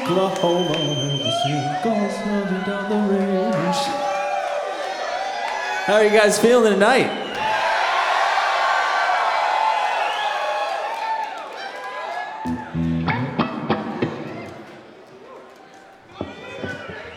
Oklahoma, and the sea goes running down the range. How are you guys feeling tonight?